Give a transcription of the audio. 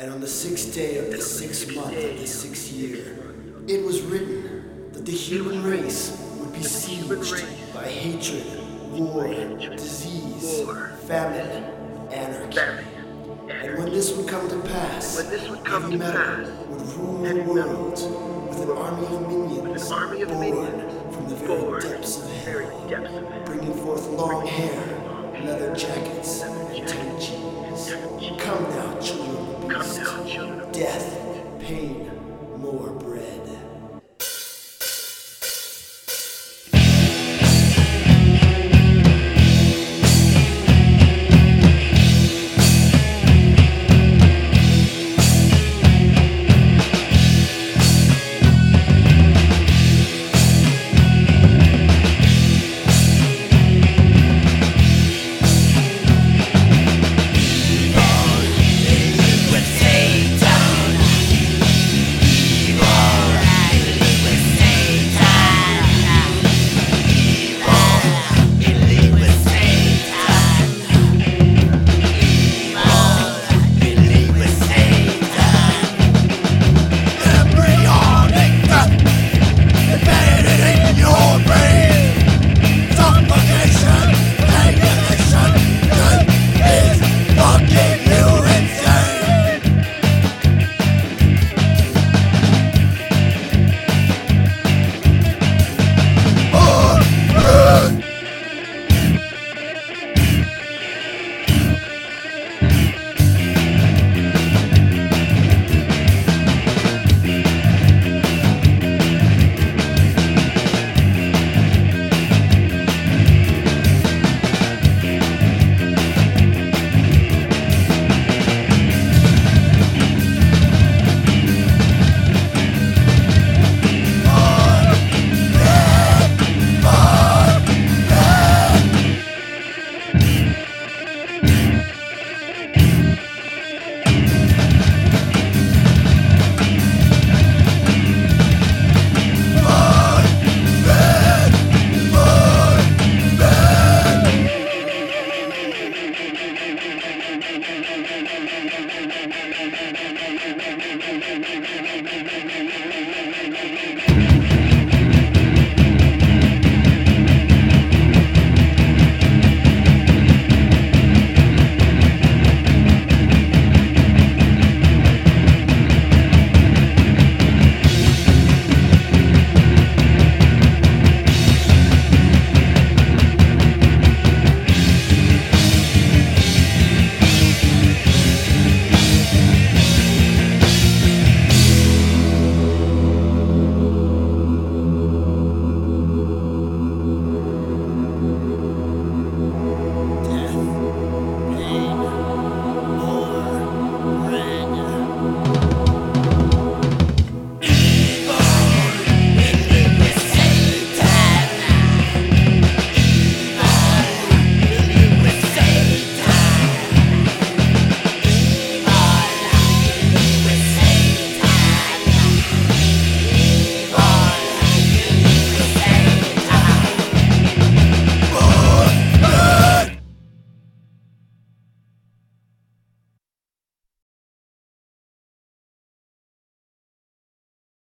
And on the 6th day of the 6th month of the 6th year, it was written that the human race would be sieged by hatred, war, disease, famine, anarchy. And when this would come to pass, heavy metal would rule the world with an army of minions born from the very depths of hell, bringing forth long hair, leather jackets, and tight jeans. Come now, children of the beast. Death, pain, more bread.